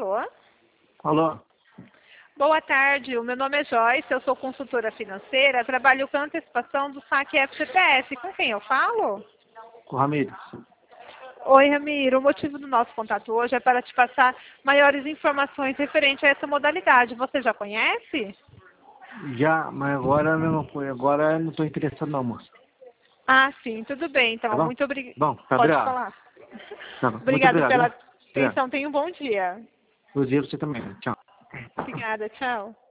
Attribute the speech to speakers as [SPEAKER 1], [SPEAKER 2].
[SPEAKER 1] Alô?
[SPEAKER 2] Alô?
[SPEAKER 1] Boa tarde, o meu nome é Joyce, eu sou consultora financeira, trabalho com antecipação do saque FGTS. Com quem eu falo?
[SPEAKER 2] Com o Ramires.
[SPEAKER 1] Oi, Ramiro. O motivo do nosso contato hoje é para te passar maiores informações referente a essa modalidade. Você já conhece?
[SPEAKER 2] Já, mas agora não, agora eu não estou interessado não, moça.
[SPEAKER 1] Ah, sim, tudo bem.
[SPEAKER 2] Tá
[SPEAKER 1] Então,
[SPEAKER 2] bom?
[SPEAKER 1] muito obrigada.
[SPEAKER 2] Bom, tá
[SPEAKER 1] Pode
[SPEAKER 2] obrigado.
[SPEAKER 1] falar.
[SPEAKER 2] Tá bom. Muito
[SPEAKER 1] Obrigada
[SPEAKER 2] obrigado,
[SPEAKER 1] pela
[SPEAKER 2] hein? Obrigado.
[SPEAKER 1] atenção. Tenha um bom dia.
[SPEAKER 2] Bom dia pra você também. Tchau.
[SPEAKER 1] Obrigada, tchau.